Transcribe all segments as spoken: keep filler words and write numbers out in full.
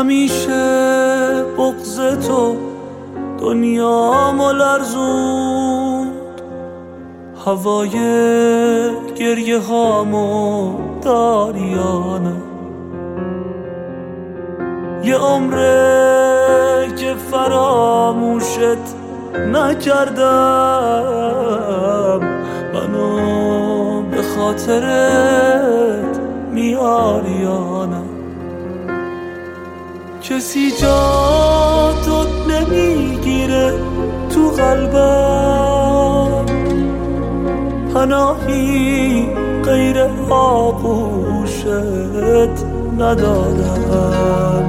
همیشه بغض تو دنیامو لرزوند، هوای گریه هامو داریانه. یه عمره که فراموشت نکردم، منو به خاطرت میاریانه. کسی جا تو نمیگیره تو قلبم، پناهی غیر آغوشت ندارم.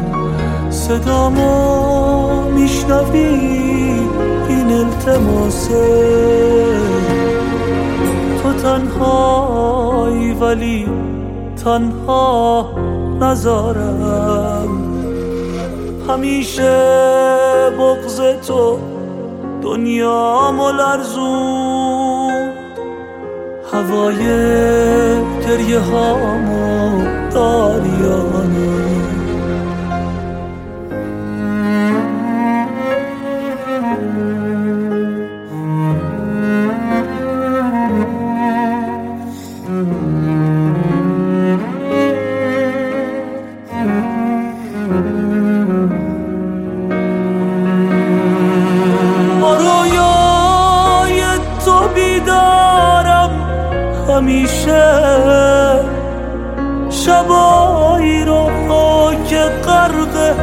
صدامو میشنوی این التماسه، تو تنهایی ولی تنها نذارم. همیشه بغض تو دنیامو لرزوند، هوای گریه هامو داریانه. همیشه شبایی رو که غرق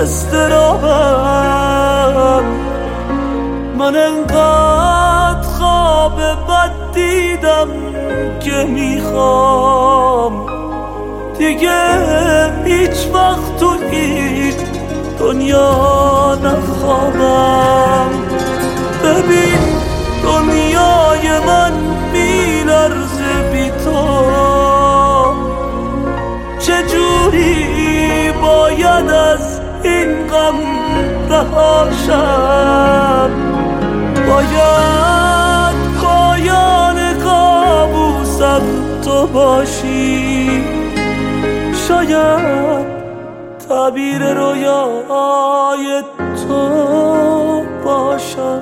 اضطرابم، من انقدر خواب بد دیدم که میخوام دیگه هیچ وقت تو هیچ دنیا نخوابم. ببین دنیای من میلرزه بی تو، چجوری باید از این غم رهاشم؟ باید پایان کابوسم تو باشی، شاید تعبیر رویای تو باشم.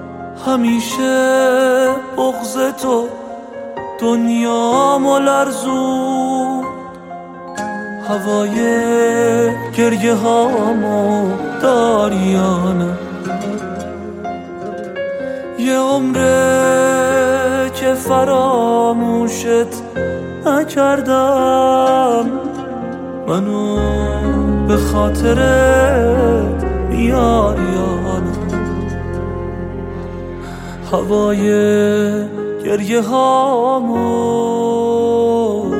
همیشه بغض تو دنیامو لرزوند، هوای گریه هامو داریانه. یه عمره که فراموشت نکردم، منو به خاطرت میاریانه. هوای گریه هامو